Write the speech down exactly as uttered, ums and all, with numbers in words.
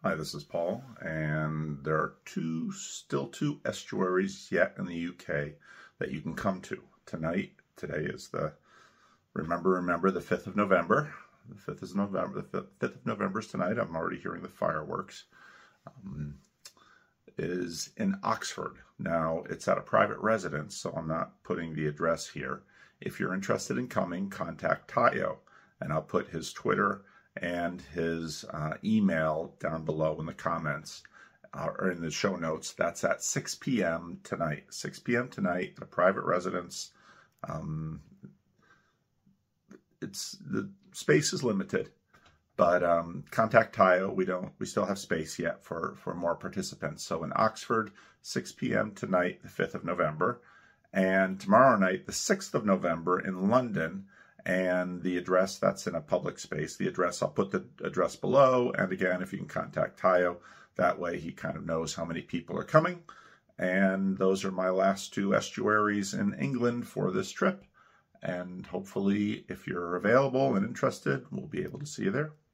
Hi, this is Paul, and there are two, still two estuaries yet in the U K that you can come to. Tonight, today is the, remember, remember, the fifth of November. The fifth is November, the fifth of November is tonight. I'm already hearing the fireworks. Um, is in Oxford. Now, it's at a private residence, so I'm not putting the address here. If you're interested in coming, contact Tayo, and I'll put his Twitter and his uh, email down below in the comments uh, or in the show notes. That's at six p m tonight. six p m tonight at a private residence. Um, it's the space is limited, but um, contact Tayo. We don't. We still have space yet for for more participants. So in Oxford, six p m tonight, the fifth of November, and tomorrow night, the sixth of November, in London. And the address, that's in a public space. The address, I'll put the address below. And again, if you can contact Tayo, that way he kind of knows how many people are coming. And those are my last two estuaries in England for this trip. And hopefully, if you're available and interested, we'll be able to see you there.